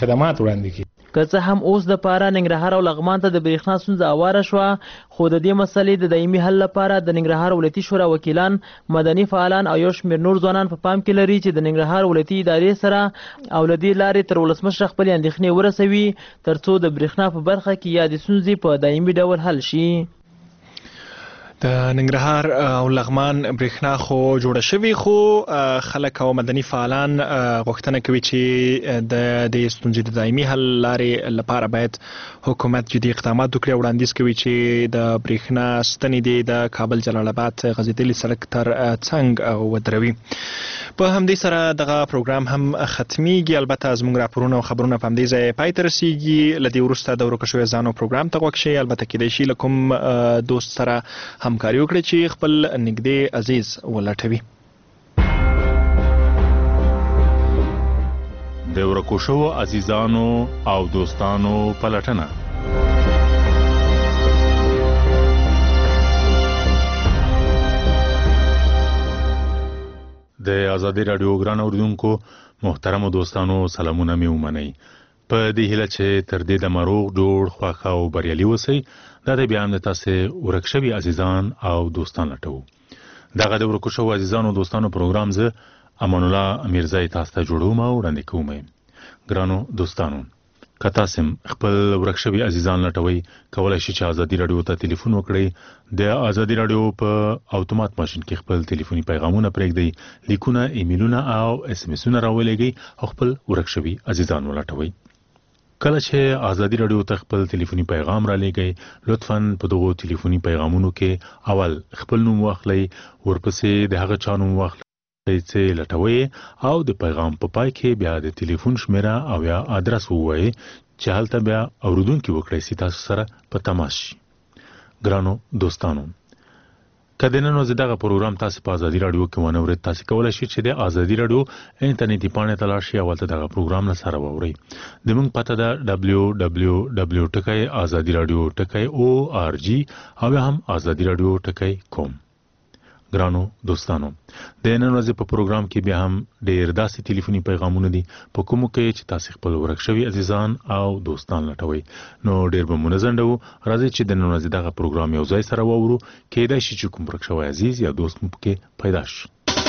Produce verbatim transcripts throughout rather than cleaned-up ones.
خدمات وړاندې کړي. که څه هم اوس د پاره ننګرهار او لغمان ته د برېښنا ستونزه اواره شوه، خو د دې مسلې د دایمي حل لپاره د ننګرهار ولایتي شورا وکیلان، مدني فعالان او یو شمېر نور ځوانان په پام کې لري چې د ننګرهار ولایتي ادارې سره او له دې لارې تر ولسمشر خپلې اندېښنې ورسوي تر څو د برېښنا په برخه کې یادې ستونزې په دایمي ډول حل شي. د ننګرهار او لغمان برېښنا خو جوړه شوې، خو خلک او مدني فعالان غوښتنه کوي چې د دې ستونزې د دایمي حل لارې لپاره باید حکومت جدي اقدامات وکړي. وړاندیز کوي چې د برېښنا ستنې دې د کابل جلال آباد غځېدلي سړک تر څنګ ودروي. په همدې سره دغه پروګرام هم ختمیږي. البته زموږ راپورونه او خبرونه په همدې ځای پای ته رسیږي. له دې وروسته د ورکو شویو ځانو پروګرام ته غوږ شئ. البته کیدای شي له کوم دوست سره همکاري وکړي چې خپل نږدې عزیز ولټوي. د ورکو شوو عزیزانو او دوستانو پلټنه. د آزادي راډیو ګران اوریدونکو محترمو دوستانو سلامونه مې ومنئ. په دې هیله چې تر دې د مروغ جوړ خوښه او بریالي اوسئ. دا د بیا هم د تاسې ورک شوي عزیزان او دوستان لټوو. دغه د ورکو شوو عزیزانو او دوستانو پروګرام زه امان الله امیرزی تاسو ته جوړوم او وړاندې کوم. ګرانو دوستانو، که تاسو خپل ورک شوي عزیزان لټوئ، کولی شئ چې آزادي راډیو ته ټلیفون وکړئ. د آزادي راډیو په اوتومات ماشین کې خپل ټلیفوني پیغامونه پرېږدئ، لیکونه، ایمیلونه او اس ام اسونه راولېږئ او خپل ورک شوي عزیزان ولټوئ. کله چې آزادي راډیو ته خپل ټلیفوني پیغام را لېږئ، لطفاً په دغو ټلیفوني پیغامونو کې اول خپل نوم واخلئ، ورپسې د هغه چا نوم واخلئ چې لټوئ او د پیغام په پای کې بیا د ټلیفون شمیره او یا ادرس ووایئ چې هلته بیا اوریدونکي وکړئ چې تاسو سره په تماس شي. ګرانو دوستانو، که د نن ورځې دغه پروګرام تاسو په آزادي راډیو کې ونه اورئ، تاسو کولی شئ چې د آزادي راډیو انټرنیټي پاڼې ته لاړ شئ او هلته دغه پروګرام نه سره واورئ. زموږ پته ده ډبلیو ډبلیو ډبلیو ټکی آزادي راډیو ټکی او آر جی او یا هم آزادي راډیو ټکی کوم. ګرانو دوستانو، د نن ورځې په پروګرام کې بیا هم ډېر داسې ټلیفوني پیغامونه دي په کومو کې چې تاسو خپل ورک شوي عزیزان او دوستان لټوئ. نو ډېر به مو نه ځنډوو، راځئ چې د نن ورځې دغه پروګرام یو ځای سره واورو. کیدای شي چې کوم ورک شوی عزیز یا دوست مو پکې پیدا شي.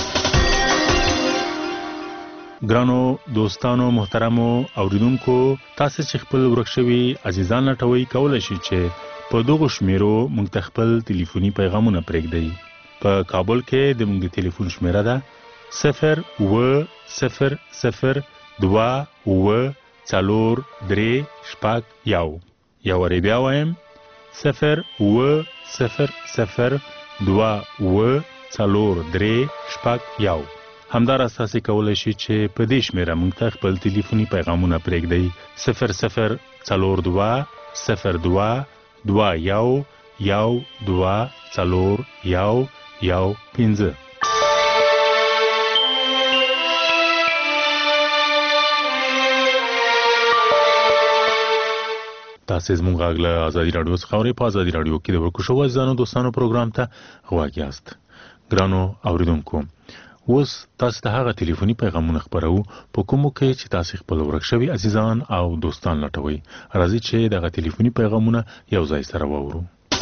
ګرانو دوستانو محترمو اوریدونکو، تاسو چې خپل ورک شوي عزیزان لټوئ، کولی شئ چې په دغو شمیرو موږ ته خپل ټلیفوني پیغامونه پرېږدئ. په کابل کې د موږ د ټلیفون شمیره ده صفر اوه صفر صفر دوه اوه څلور درې شپږ یو. یو وارې بیا وایم، صفر اوه صفر صفر دوه اوه څلور درې شپږ یو. همداراز تاسو کولی شئ چې په دې شمیره موږ ته خپل ټلیفوني پیغامونه پرېږدئ. صفر صفر څلور دوه صفر دوه دوه یو یو دوه څلور یو یو پنځه. تاسو زموږ غږ له آزادي راډیو څخه اورئ. په آزادي راډیو کې د ورکو شوو عزیزانو دوستانو پروګرام ته غوږ یاست. ګرانو اوریدونکو، اوس تاسو ته هغه ټلیفوني پیغامونه خپرو په کومو کې چې تاسو خپل ورک شوي عزیزان او دوستان لټوئ. راځئ چې دغه ټلیفوني پیغامونه یو ځای سره واورو.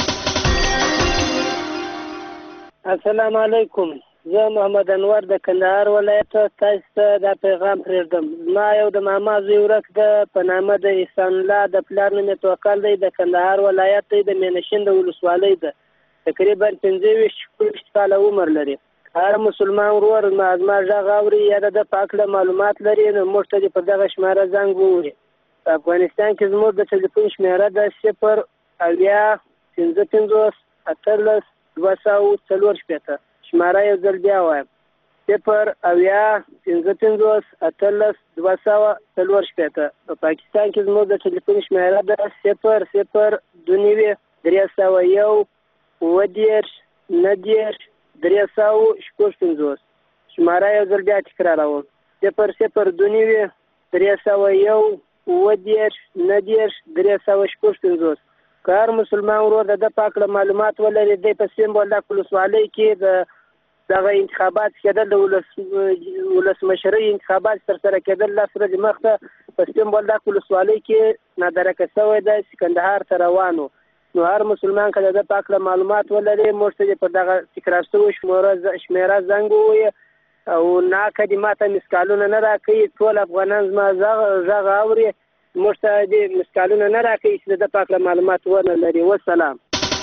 السلام علیکم، زه محمد انور د کندهار ولایت تاسو ته دا پیغام پرېږدم. ما یو د ماما زوی ورک ده په نامه د احسان الله، د پلار نوم یې توکل دی، د کندهار ولایت دی، د مینشین د ولسوالۍ ده، تقریبا پنځه ویشت شپږ کاله عمر لري. هر مسلمان ورور ما زما غږ اوري یا د په اړه معلومات لري نو موږ ته په دغه شماره زنګ ووهي. په افغانستان کې زموږ د ټلیفون شماره ده صفر اویا پنځه پنځوس اتلس دوه سوه څلور شپېته. شماره یو ځل بیا وایم، صفر اویا پنځه پنځوس اتلس دوه سوه څلور شپېته. په پاکستان کې زموږ د ټلیفون شماره ده صفر صفر دوه نوي درې سوه یو اووه دېرش نهه دېرش درې سوه شپږ پنځوس. شماره یو ځل بیا تکراروم، صفر صفر دوه نوي درې سوه یو اووه دېرش نهه دېرش درې سوه شپږ پنځوس. که هر مسلمان ورور د ده په هکله معلومات ولري، دی په سیم بولدک ولسوالۍ کې د دغه انتخابات کېدل، د ولسمشرۍ انتخابات ترسره کېدل، لس ورځې مخته په سپین بولدک ولسوالۍ کې نادرکه شوی دی چې کندهار ته روان و. نو هر مسلمان که د ده په هکله معلومات ولري موږ ته دې پر دغه تکرار شوي شمېره زنګ ووایي او ناکه دې ما ته مسکالونه نه راکوي. ټول افغانان زما غږ اوري، موږ ته دې مسکالونه نه راکوي چې د ده په هکله معلومات ونه لري. والسلام.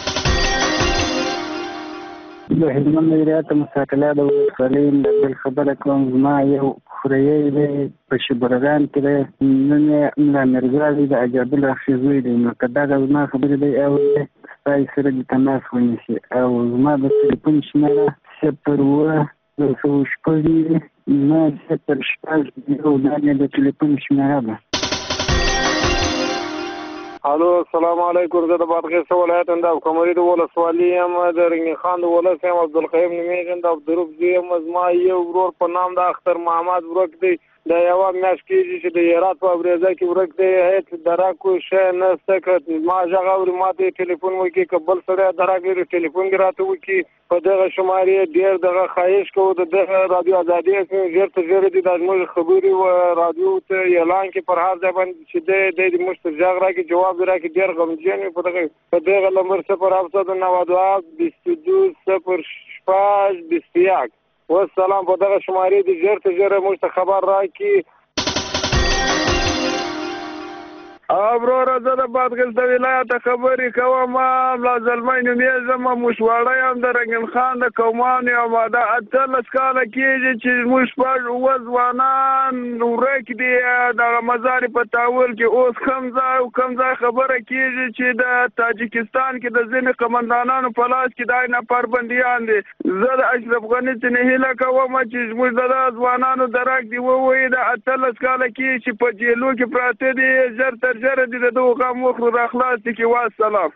د هلمند ولایت مساکله د ولسوالۍ نه بل خبره کوم. زما یو خوریی دی په شبرغان کې دی، نوم یې ملا مرزا دی، د عجاب الله خې زوی دی. نو که دغه زما خبرې دی اوري ستاسو سره دې تماس ونیسي او زما د تلیفون شمېره صفر اووه یو سوه شپږ نه صفر شپږ یو دا مې د تلیفون شمېره ده. الو السلام علیکم. زه د بادغیس ولایت د قمري د ولسوالۍ یم، د رنګین خان د ولس یم، عبدالقیوم نومیږم، د عبدالروف زوی یم. زما یو ورور په نام د اختر محمد ورک دی، د یوه میاشت کېږي چې د هرات په ابریزه کې ورک دی. هېڅ درک شی نشته، که ما غږ اوري ما ته یې ټلیفون وکړي، که بل سړی درک لري ټلیفون دې راته وکړي. په دغه شمارې ډېر دغه خواهش کوو د دغه رادیو ازادي ژر تر ژره دې دا زموږ خبرې رادیو ته اعلان کړي پر هر ځای باندې چې دی دی دې موږ ته غږ راکړي، جواب دې راکړي. ډېر غمجن وي په دغه په دغه نمبر صفر هفتصد و نود و هفت بیست و دو صفر شپږ بیست و یک. والسلام. په دغه شمارې دې ژر تر ژره موږ ته خبر راکړي. وروره زه د بادغیس د ولایته خبرې کوم. ملا زلمی نومیږم، موشواړی یم، د رنګین خان د قومانو یم. دا اتلس کاله کېږي چې موږ شپږ اووه ځوانان ورک دي دغه مزار په تاول کې. اوس کوم ځای او کوم ځای خبره کېږي چې د تاجکستان کې د ځینې قمندانانو په لاس کې دا نفر بندیان دي. زه د اشرف غني څخه هیله کوم چې زموږ د ځوانانو درک دي ووایي د اتلس کاله کې چې په جیلو کې پراته دي ژر تر ژره دې د دغو غم وخورو را خلاص دي کې. والسلام.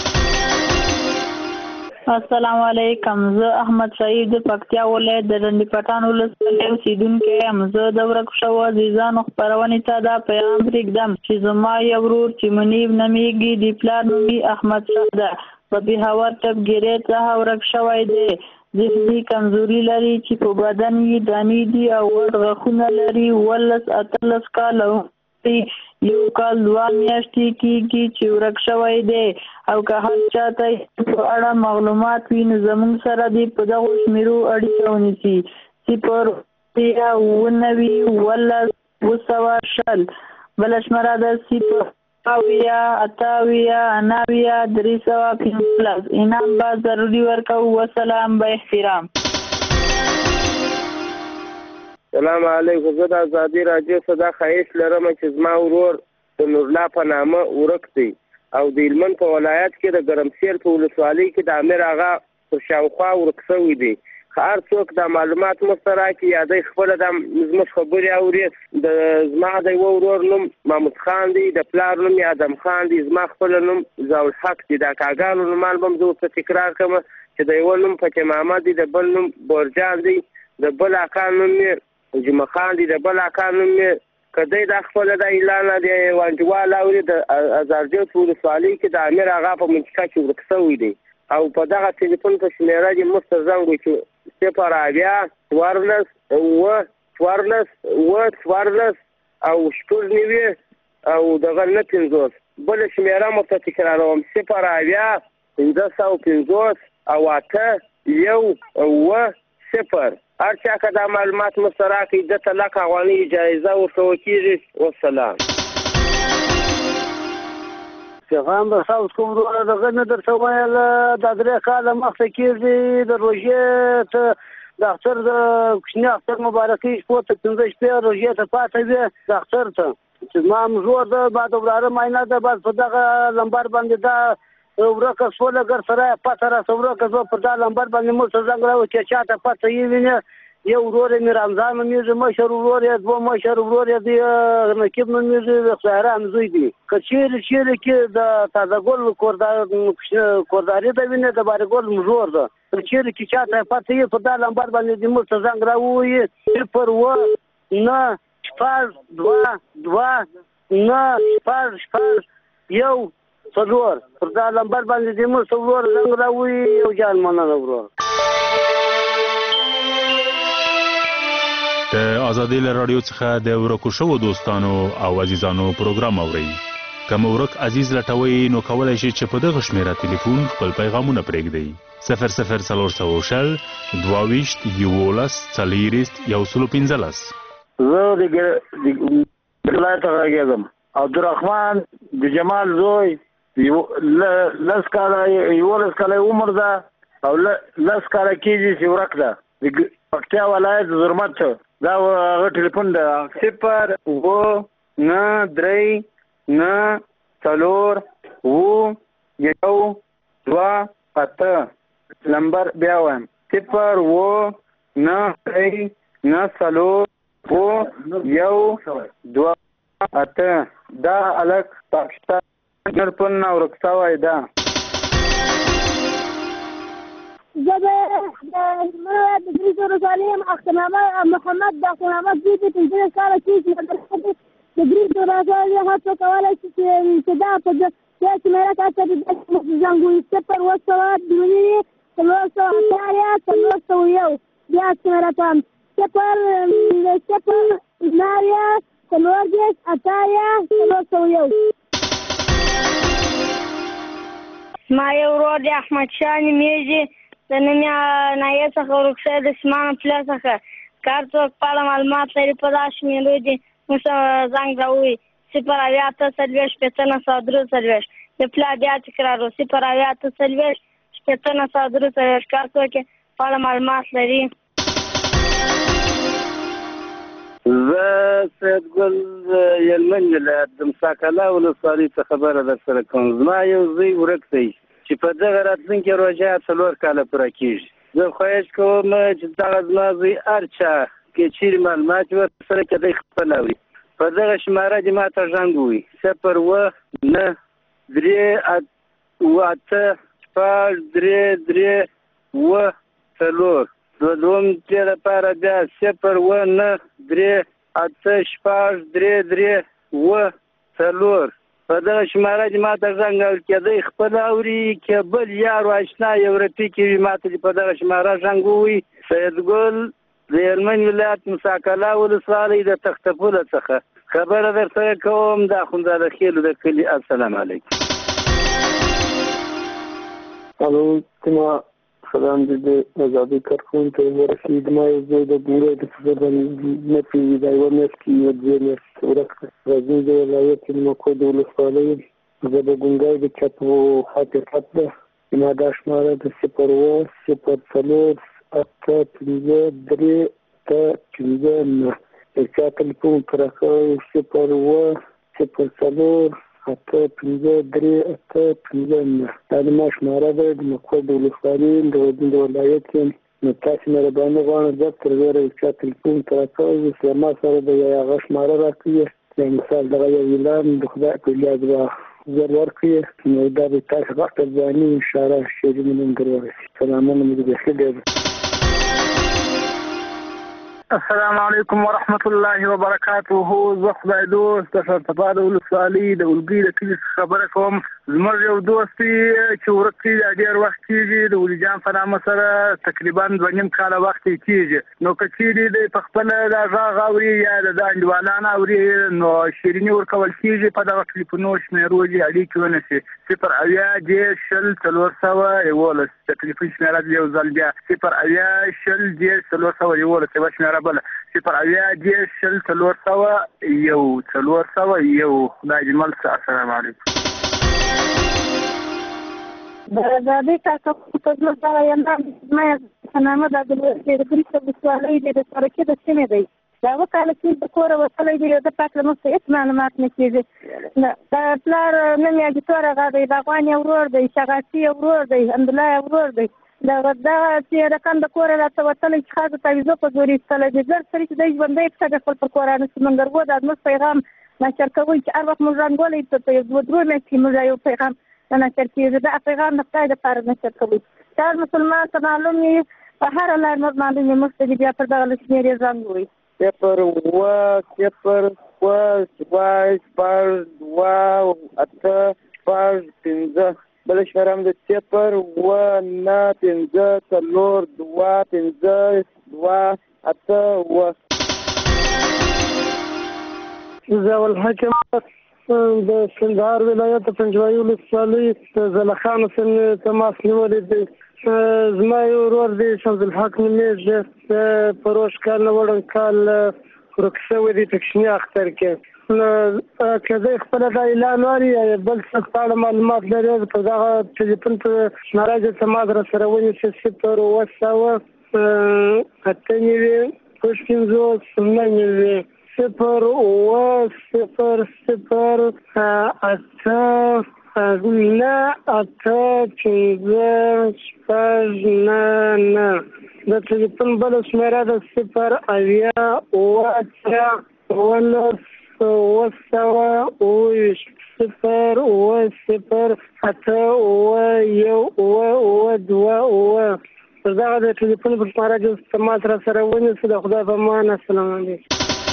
السلام علیکم. زه احمد شهید د پکتیا ولایت د ډنډي پټان ولسوالۍ اوسېدونکی یم. زه د ورک شوو عزیزانو خپرونې ته دا پیغام پرېږدم چې زما یو ورور چې منیب نومیږي، د پلار نوم یې احمد شاه ده، په پېښور ټپګیرۍ څخه ورک شوی دی. ذهني کمزوري لري چې په بدن یې دانې دي او غټ غاښونه لري. اوولس اتلس کاله یو کال دوه میاشتې کېږي چې ورک شوی دی او که هر چاته په اړه معلومات وي نو زموږ سره دې په دغو شمېرو اړیکه ونیسي. صفر اوه اووه نوي اوولس اوه سوه شل. بله شمېره ده صفر اویا اته اویا نهه اویا درې سوه پنځلس. انعام به ضروري ورکوو. وسلام. به احترام. سلام علیکم. زه د ازادي راډیو څخه خواهش لرم چې زما ورور د نورالله په نامه ورک دی او د هلمند په ولایت کې د ګرمسیر په ولسوالۍ کې د امیر اغا پر شاوخوا ورک شوی دی. که هر څوک دا معلومات موږ ته راکړي یا دی خپله دا زموږ خبرې اوري. د زما د یوه ورور نوم محمود خان دی، د پلار نوم یې ادم خان دی، زما خپله نوم ضیاءالحق دی. دا کاګانو نومان به م زه ورته تکرار کړم چې د یوه نوم فتح محمد دی، د بل نوم بورجان دی، د بل اکا نوم یې جمعه خان دی، د بل اکا نوم یې که دی دا خپله دا اعلان د وانټوال اوري د ازارجو په ولسوالۍ کې د امیر اغا په منطقه کې ورک شوی دی او په دغه ټلیفون په شمېره دې موږ ته زنګ وکړي صفر اویا څوارلس اووه څوارلس اووه څوارلس او شپږ نوي او دغه نه پنځوس. بله شمېره مو ته تکراروم صفر اویا پنځه سوه پنځوس او اته یو اووه صفر. هر چا که دا معلومات مسترا کړي ده ته لک افغانۍ جایزه ورکول کېږي. والسلام. پیغام به تاسو کوم وروره دغه نه درته ویل دا درې کاله مخکې کېږي د روژې ته د اختر د کوچني اختر مبارکۍ شپو ته پنځه شپې روژې ته پاته وې د اختر ته چې زما مزور ده بعد وراره معاینه ده بعد په دغه لمبر باندې دا ورکه سوله ګر سره پته را ورکه زه په دا لمبر باندې موږ ته زنګ راوړي چې چاته پته یې ویني یو ورور یې مې رمضان نومیږي، مشر ورور یې دوه مشر ورور یې د نقیب نومیږي، د خیران زوی دی. که چیرې چیرې کې د تازه ګل کورداري ده ویني د باري ګل مزور ده که چیرې کې چاته پته یې په دا لمبر باندې د موږ ته زنګ راووایي صفر اووه نه شپږ دوه دوه نه شپږ شپږ یو څلور پر دا لمبر باندې د موږ ته ورور زنګ راووایي. یو جان مننه ورور. د ازادۍ له راډیو څخه د ورکو شوو دوستانو او عزیزانو پروګرام اورئ. که مو ورک عزیز لټوئ نو کولی شئ چې په دغه شمېره تلیفون خپل پیغامونه پرېږدئ. صفر صفر څلور سوه شل دوه ویشت یولس څلېرویشت یو سلو پنځلس. زه د ولایت څخه غږېږم. عبدالرحمن د جمال زوی، لس کاله یولس کاله عمر ده او لس کاله کېږي چې ورک ده. د پکتیا ولایت زرمت دا هغه ټلیفون ده صفر اووه نه درې نه څلور اووه یو دوه اته. نمبر بیا وایم صفر اووه نه درې نه څلور اووه یو دوه اته. دا هلک پاکستان نرپن نه ورک شوی ده. زه د مراد د ګریز ولسوالۍ یم. اخترنامه محمد د اخترنامه زوی دی. پنځلس کاله کېږي د ګریز ولسوالۍ هڅه کولی شي چې دا په دې شمېره کې هڅه د داسې زنګ ووایي صفر اووه سوه دوه نوي څلور سوه اتیا څلور سوه یو. بیا شمېره کوم صفر صفر ناریا څلور دېرش اتیا څلور سوه یو. ما یو ورور دی احمدشاه نومېږي. د نومې ناحیې څخه ورک شوی د سیمان پله څخه. که هر څوک په اړه معلومات لري په دا شمېرو دي موږ ته زنګ راووایي صفر اویا اته څلوېښت شپېته نه سوه درې څلوېښت. د پله بیا تکرار و صفر اویا اته څلوېښت شپېته نه سوه درې څلوېښت. که هر څوک یې په اړه معلومات لري. زه سیدګل د هلمند ولایت د مساکله ولسوالۍ څخه خبره در سره کوم. زما یو زوی ورک دی چې په دغه راتلونکي روژه څلور کاله پوره کېږي. زه خواهش کوم چې دغه زما زوی هر چا کې چیرې معلومات ورسره کې دی خپل اوري په دغه شماره دې ما ته زنګ ووایي صفر اووه نه درې اووه اته شپږ درې درې اووه څلور. د دوهم ځای لپاره بیا صفر اووه نه درې اته شپږ درې درې اووه څلور. په دغه شماره دې ما ته زنګ اوري کېدی خپل اوري که بل یار و اشنا یو رفیق وي ما ته دې په دغه شماره زنګ ووایي. سیدګل د هلمند ولایت مساکله ولسوالۍ د تخته پوله څخه خبره در سره کوم. د اخندزاده خیلو د کلي. السلام علیکم. الو زما سلام دې د ازادۍ کارکوونکو ته ورسېږي. زما یو زوی د ګونګی د سفر نه پوهېږي دا یوه میاشت کې یوه دوې میاشتې ورک راځي. د ولایت نمکو د ولسوالۍ زه د ګونګی د چپ حقیقت ده. زما دا شماره د صفر اووه صفر څلور اته پنځه درې اته پنځه نه. د چا تلیفون په راکوی صفر اووه صفر څلور اته پنځه درې اته پنځه نه. دا زما شماره ده د مکو د ولسوالۍ د ولایت یم. نو تاسې مهرباني غواړم زه تر ډېره د چا تلیفون په راکوی اوس له ما سره د هغه شماره راکوي. یا مثال دغه یو اعلان د خدای په لیاد به زر ورکړي نو دا به تاسو وخت ځاني اشاره شیرین نوم در ورسي. سلامونه مې بخیر دی. السلام علیکم ورحمت الله وبرکاته. زه خدای دوست د شرطبا د ولسوالۍ د الګي د کلي څخه خبره کوم. زموږ یو دوست دی چې ورک دی دا ډېر وخت کېږي. د ولي جان په نامه سره تقریبا دوه نیم کاله وخت یې کېږي. نو که چیرې دی په خپله دا غږ اوري یا د ده انډیوالان اوري نو شیریني ورکول کېږي په دغه ټلیفونو شمېرو دې اړیکې ونیسي. صفر اویا دېرش شل څلور سوه یولس. د ټلیفون شمېره یو ځل بیا صفر اویا شل دېرش څلور سوه یولس. یوه شمېره بله صفر اویا دېرش شل څلور سوه یو څلور سوه یو. خدای دې مل شه. السلام علیکم. د ازادۍ کارکوونکو په زړه سره یم. زما نامه د ګریز ولسوالۍ دی د سرکې د سیمې دی. د هغه کاله چې د کوره وتلی دی د پاک له موږ ته هېڅ معلومات نه کېږي. د پلار نوم یې اجیتور هغه دی. د افغان یې ورور دی. شغاسي یې ورور دی. حمدالله یې ورور دی. دغه دغه چې رقم د کوره راته وتلی چې خاصه تعویضو په زور ایستلی دی. زر سړي چې دی ژوندی پښه د خپل پر کورانه چې منګرګو دا زموږ پیغام نشر کوئ چې هر وخت موږ رنګولی په یو دوه درې میاشتې کې موږ یو پیغام نشر کېږي. دا پیغام د خدای دپاره نشر کوئ. چې هر مسلمان ته معلوم وي په هره لار موږ معلوم وي موږ ته دې بیا پر دغه شمېرې زنګ ووایي. صفر اووه صفر اووه شپږ شپږ دوه اته شپږ پنځه. بله شمېره هم د صفر اووه نه پنځه څلور دوه پنځه دوه اته اووه. ضیاء الحق د کندهار ولایت د پنجوایي ولسوالۍ د زلخانو سره تماس نیولی دی. زما یو ورور دی شمس الحق نومیږي، د پروش کال نه وړاندې کال ورک شوی دی په کوچني اختر کې. نو که دی خپله دا اعلان واري یا بل څه په اړه معلومات لري په دغه ټلیفون ته ناراضي تماس را سره ونیسي صفر اووه سوه اته نوي شپږ پنځوس نهه نوي صفر اووه صفر صفر اته نه اته پنځه شپږ نه نه. د ټلیفون بله شمېره ده صفر اویا اووه اتیا اوولس اووه سوه اووه ویشت صفر اووه صفر اته اووه یو اووه اووه دوه اووه. پر دغه د ټلیفون پر شمېره کې تماس را سره ونیسئ. د خدای په امان. السلام علیکم.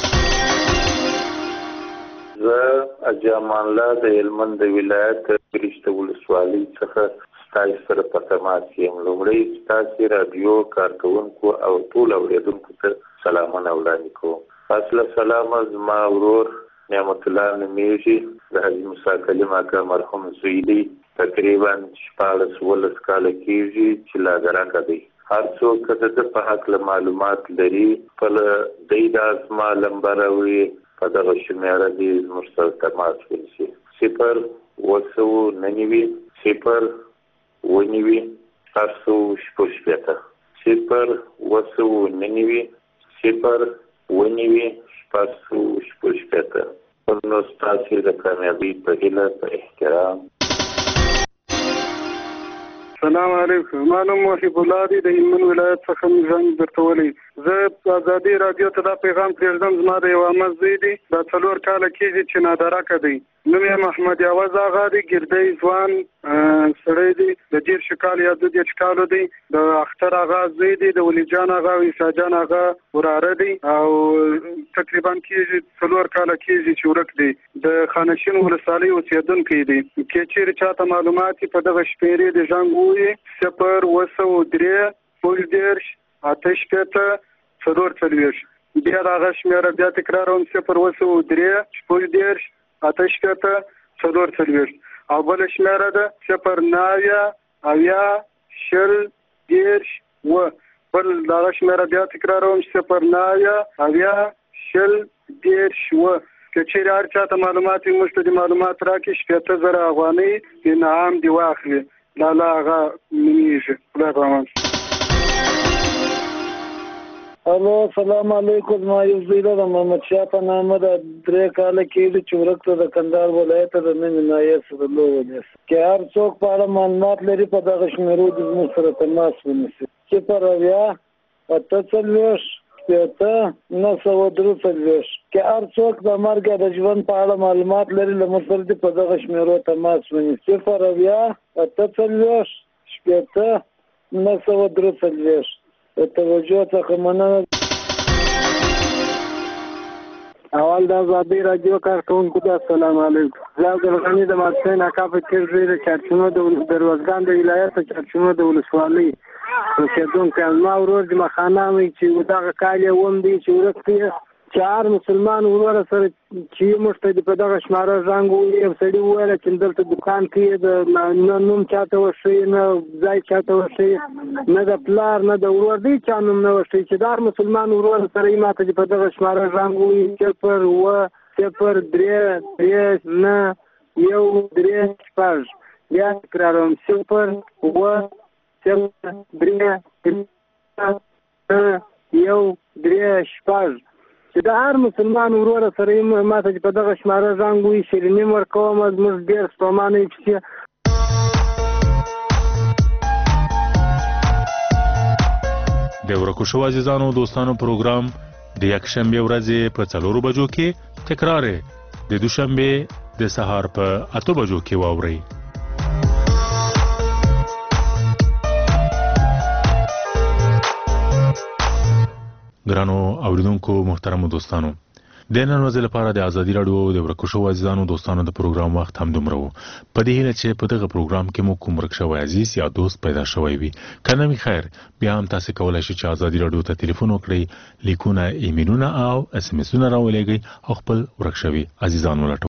زه حاجي امان الله د هلمند د ولایت فرشته ولسوالۍ څخه ستاسو سره په تماس یم. لومړی ستاسو راډیو کارکوونکو او ټول اورېدونکو ته سلامونه وړاندې کوم. اصله سلام زما ورور نعمت الله نومیږي، د حاجي موسی کلیم اکا مرحوم زوی دی. تقریبا شپاړس اوولس کاله کېږي چې لاګرکه دی. هر څوک که د ده په هکله معلومات لري خپله دی دا زما لمبر وي په دغه شمېره دې زموږ سره تماس ونیسي. صفر اووه سوه نهه نوي صفر اووه نوي شپږ سوه شپږ شپېته صفر اووه سوه نهه نوي صفر اووه نوي شپږ سوه شپږ شپېته. نو ستاسې د کامیابۍ په هیله په احترام. السلام علیکم. ما نوم محب الله دی، د هلمند ولایت څخه مې زنګ درته ولی. زه ازادي راډیو ته دا پیغام پرېږدم. زما د یو عمه زوی دی، دا څلور کاله کېږي چې نادرکه دی. نوم یې محمد یاوز آغا دی، ګردی ځوان سړی دی، د دېرش کال یا دوه دېرش کالو دی. د اختر آغا زوی دی، د ولی جان آغا او عیسی جان آغا وراره دی او تقریبا کېږي څلور کاله کېږي چې ورک دی. د خانشین ولسوالۍ اوسېدونکی دی. که چېرې چاته معلومات په دغه شمېرې د زنګ ووایي صفر اووه سوه درې شپږ دېرش اته شپېته څلور څلوېښت. بیا د هغه شمېره بیا تکراروم صفر اووه سوه درې شپږ دېرش اته شپېته څلور څلوېښت. او بله شمېره ده صفر نهه اویا شل دېرش اووه. بل د هغه شمېره بیا تکراروم صفر نهه اویا شل دېرش اووه. که چېرې هر چاته معلومات وي موږ ته د معلومات راکړي. شپېته زره افغانۍ انعام دې واخلي. لالا هغه نومیږي. خدای په امان. الو السلام علیکم. زما یو زوی ده، د محمد شاه په نامه ده. درې کاله کېږي چې ورک ته د کندهار ولایت ته د نوې ناحیې څخه ونیسي. که هر څوک په اړه معلومات لري په دغه شمېرو دې زموږ سره تماس ونیسي. صفر اویا اته څلوېښت شپېته نهه سوه درې څلوېښت. که هر څوک د مرګ یا د ژوند په اړه معلومات لري له موږ سره دې په دغه شمېرو تماس ونیسي. صفر اویا اته څلوېښت شپېته نهه سوه درې څلوېښت. د توجه څخه مننه. اول د ازادي راډیو کارکوونکو ته السلام علیکم. زه عبدالغني د ماسپښین اکا په تېر ځای د چارچونو د روزګان د ولایت د چارچونو د ولسوالۍ اوسېدونکی. زما ورور جمعه خانه وایي چې دغه کال یې اووم دی چې ورک دی. چې هر مسلمان وروره سره چې موږ ته په دغه شماره زنګ ووایي. یو سړي وویله چې دلته دکان کې د نه نوم چاته وښیي، نه ځای چاته وښیي، نه د پلار نه د ورور دی چا نوم نه وښیي. چې د هر مسلمان وروره سره یې ما ته په دغه شماره زنګ ووایي صفر اووه صفر درې درې نه یو درې شپږ. بیا تکراروم صفر اووه صفر درې نه یو درې شپږ. چې د هر مسلمان وروره سره یې ما ته په دغه شماره زنګ ووایي. شیریني م ورکوم. زموږ ډېر ستومانه یې پسې د ورکو شو عزیزانو دوستانو پروګرام د یکشنبه ورځې په څلورو بجو کې تکرار د دوشنبه د سهار په اته بجو کې واورئ. ګرانو اوریدونکو محترمو دوستانو، د نن ورځې لپاره د ازادي راډیو د ورکو شوو عزیزانو دوستانو د پروګرام وخت هم دومره و. په دې هیله چې په دغه پروګرام کې مو کوم ورک شوی عزیز یا دوست پیدا شوی وي. که نه وي خیر، بیا هم تاسو کولی شئ چې ازادي راډیو ته ټلیفون وکړئ، لیکونه، ایمیلونه او اس ام اسونه راولېږئ او خپل ورک شوي عزیزان ولټوئ.